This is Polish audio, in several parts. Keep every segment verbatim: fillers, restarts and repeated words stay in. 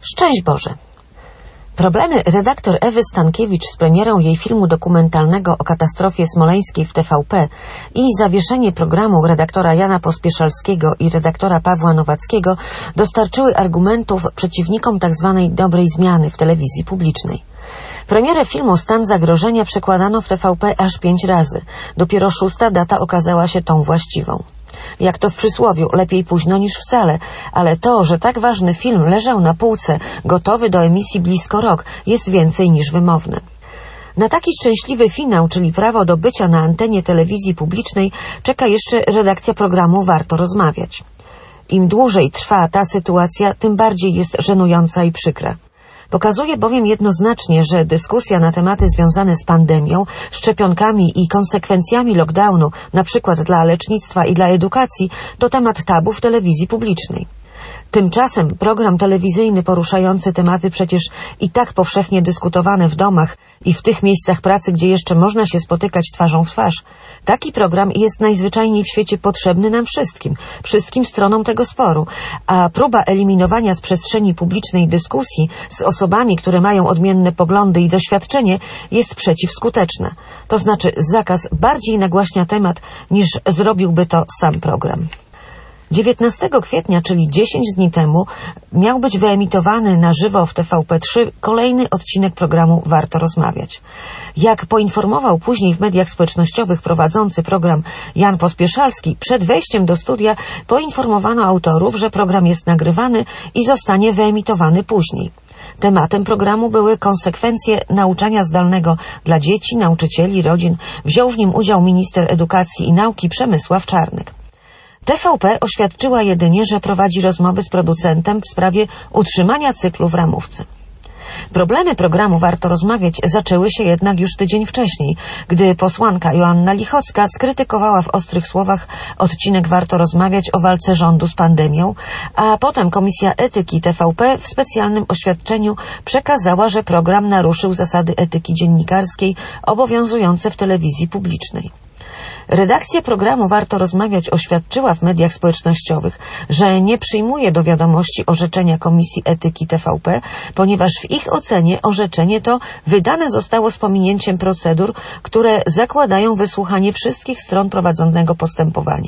Szczęść Boże! Problemy redaktor Ewy Stankiewicz z premierą jej filmu dokumentalnego o katastrofie smoleńskiej w T V P i zawieszenie programu redaktora Jana Pospieszalskiego i redaktora Pawła Nowackiego dostarczyły argumentów przeciwnikom tzw. dobrej zmiany w telewizji publicznej. Premierę filmu Stan zagrożenia przekładano w T V P aż pięć razy. Dopiero szósta data okazała się tą właściwą. Jak to w przysłowiu, lepiej późno niż wcale, ale to, że tak ważny film leżał na półce, gotowy do emisji blisko rok, jest więcej niż wymowne. Na taki szczęśliwy finał, czyli prawo do bycia na antenie telewizji publicznej, czeka jeszcze redakcja programu Warto Rozmawiać. Im dłużej trwa ta sytuacja, tym bardziej jest żenująca i przykra. Pokazuje bowiem jednoznacznie, że dyskusja na tematy związane z pandemią, szczepionkami i konsekwencjami lockdownu, na przykład dla lecznictwa i dla edukacji, to temat tabu w telewizji publicznej. Tymczasem program telewizyjny poruszający tematy przecież i tak powszechnie dyskutowane w domach i w tych miejscach pracy, gdzie jeszcze można się spotykać twarzą w twarz. Taki program jest najzwyczajniej w świecie potrzebny nam wszystkim, wszystkim stronom tego sporu, a próba eliminowania z przestrzeni publicznej dyskusji z osobami, które mają odmienne poglądy i doświadczenie, jest przeciwskuteczna. To znaczy zakaz bardziej nagłaśnia temat, niż zrobiłby to sam program. dziewiętnastego kwietnia, czyli dziesięć dni temu, miał być wyemitowany na żywo w T V P trzy kolejny odcinek programu Warto Rozmawiać. Jak poinformował później w mediach społecznościowych prowadzący program Jan Pospieszalski, przed wejściem do studia poinformowano autorów, że program jest nagrywany i zostanie wyemitowany później. Tematem programu były konsekwencje nauczania zdalnego dla dzieci, nauczycieli, rodzin. Wziął w nim udział minister edukacji i nauki Przemysław Czarnek. T V P oświadczyła jedynie, że prowadzi rozmowy z producentem w sprawie utrzymania cyklu w ramówce. Problemy programu Warto Rozmawiać zaczęły się jednak już tydzień wcześniej, gdy posłanka Joanna Lichocka skrytykowała w ostrych słowach odcinek Warto Rozmawiać o walce rządu z pandemią, a potem Komisja Etyki T V P w specjalnym oświadczeniu przekazała, że program naruszył zasady etyki dziennikarskiej obowiązujące w telewizji publicznej. Redakcja programu Warto Rozmawiać oświadczyła w mediach społecznościowych, że nie przyjmuje do wiadomości orzeczenia Komisji Etyki T V P, ponieważ w ich ocenie orzeczenie to wydane zostało z pominięciem procedur, które zakładają wysłuchanie wszystkich stron prowadzonego postępowania.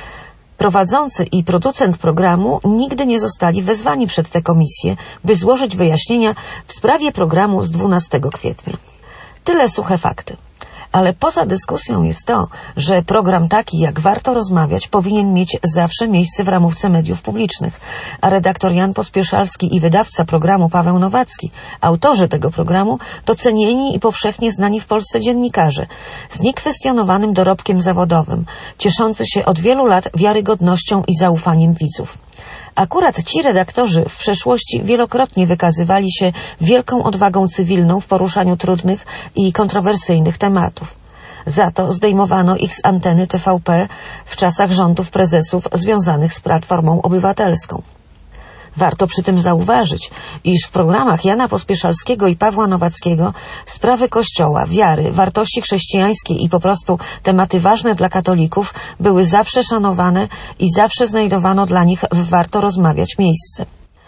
Prowadzący i producent programu nigdy nie zostali wezwani przed tę komisję, by złożyć wyjaśnienia w sprawie programu z dwunastego kwietnia. Tyle suche fakty. Ale poza dyskusją jest to, że program taki jak Warto Rozmawiać powinien mieć zawsze miejsce w ramówce mediów publicznych, a redaktor Jan Pospieszalski i wydawca programu Paweł Nowacki, autorzy tego programu, to cenieni i powszechnie znani w Polsce dziennikarze, z niekwestionowanym dorobkiem zawodowym, cieszący się od wielu lat wiarygodnością i zaufaniem widzów. Akurat ci redaktorzy w przeszłości wielokrotnie wykazywali się wielką odwagą cywilną w poruszaniu trudnych i kontrowersyjnych tematów. Za to zdejmowano ich z anteny T V P w czasach rządów prezesów związanych z Platformą Obywatelską. Warto przy tym zauważyć, iż w programach Jana Pospieszalskiego i Pawła Nowackiego sprawy Kościoła, wiary, wartości chrześcijańskie i po prostu tematy ważne dla katolików były zawsze szanowane i zawsze znajdowano dla nich w Warto Rozmawiać miejsce.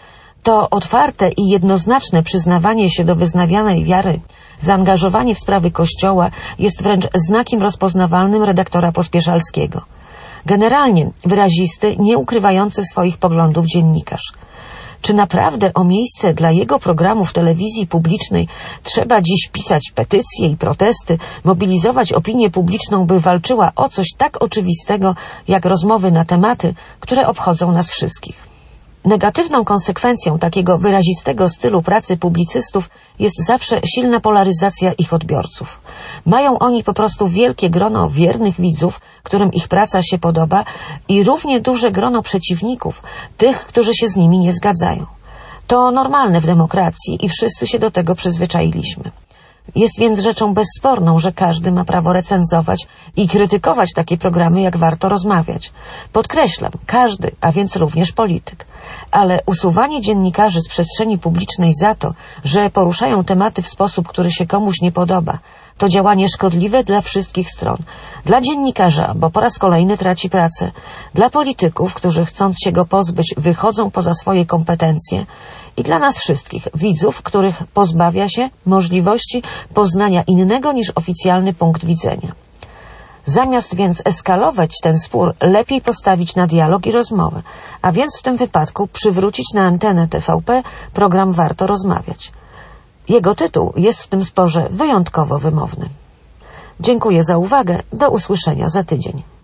To otwarte i jednoznaczne przyznawanie się do wyznawianej wiary, zaangażowanie w sprawy Kościoła jest wręcz znakiem rozpoznawalnym redaktora Pospieszalskiego. Generalnie wyrazisty, nie ukrywający swoich poglądów dziennikarz. Czy naprawdę o miejsce dla jego programu w telewizji publicznej trzeba dziś pisać petycje i protesty, mobilizować opinię publiczną, by walczyła o coś tak oczywistego, jak rozmowy na tematy, które obchodzą nas wszystkich? Negatywną konsekwencją takiego wyrazistego stylu pracy publicystów jest zawsze silna polaryzacja ich odbiorców. Mają oni po prostu wielkie grono wiernych widzów, którym ich praca się podoba, i równie duże grono przeciwników, tych, którzy się z nimi nie zgadzają. To normalne w demokracji i wszyscy się do tego przyzwyczailiśmy. Jest więc rzeczą bezsporną, że każdy ma prawo recenzować i krytykować takie programy, jak Warto Rozmawiać. Podkreślam, każdy, a więc również polityk. Ale usuwanie dziennikarzy z przestrzeni publicznej za to, że poruszają tematy w sposób, który się komuś nie podoba, to działanie szkodliwe dla wszystkich stron. Dla dziennikarza, bo po raz kolejny traci pracę, dla polityków, którzy chcąc się go pozbyć, wychodzą poza swoje kompetencje, i dla nas wszystkich, widzów, których pozbawia się możliwości poznania innego niż oficjalny punkt widzenia. Zamiast więc eskalować ten spór, lepiej postawić na dialog i rozmowę, a więc w tym wypadku przywrócić na antenę T V P program Warto Rozmawiać. Jego tytuł jest w tym sporze wyjątkowo wymowny. Dziękuję za uwagę. Do usłyszenia za tydzień.